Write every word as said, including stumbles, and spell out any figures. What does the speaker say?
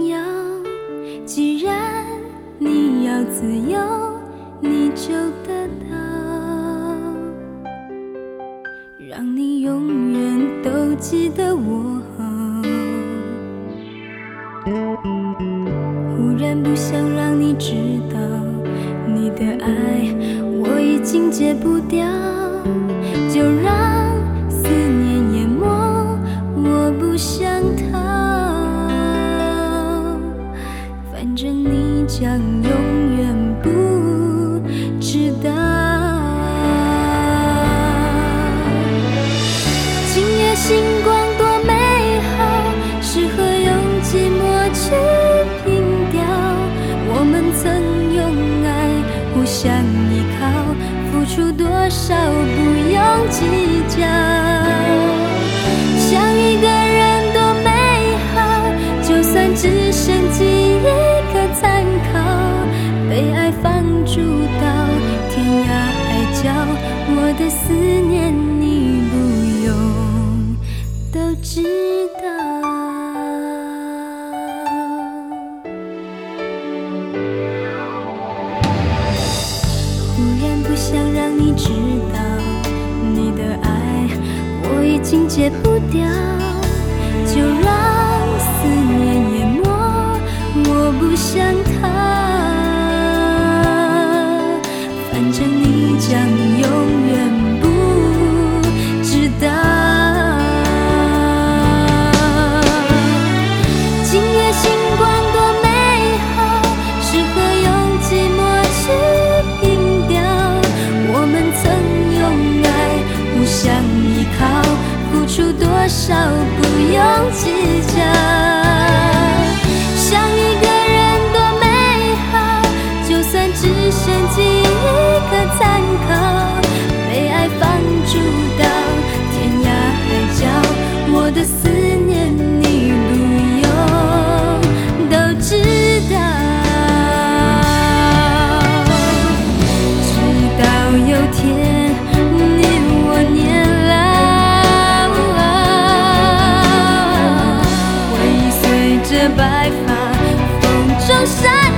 重要。既然你要自由，你就得到，让你永远都记得我。忽然不想让你知道，你的爱我已经戒不掉，就让思念淹没，我不想逃。反正你将永远不知道。今夜星光多美好，适合用寂寞去凭吊。我们曾用爱互相依靠，付出多少不用计较。想一个人多美好，就算只剩记忆可参考。被爱放逐到天涯海角，我的思念你不用都知道。忽然不想让你知道，你的爱我已经戒不掉，就让思念淹没，我不想逃。反正你将永远不知道。今夜星光多美好，适合用寂寞去凭吊。我们曾用爱互相依靠，付出多少不用计较。想一个人多美好，就算只剩记忆可参考。被爱放逐到天涯海角，我的思念你不用都知道。直到有天你我年老，回忆随着白发风中闪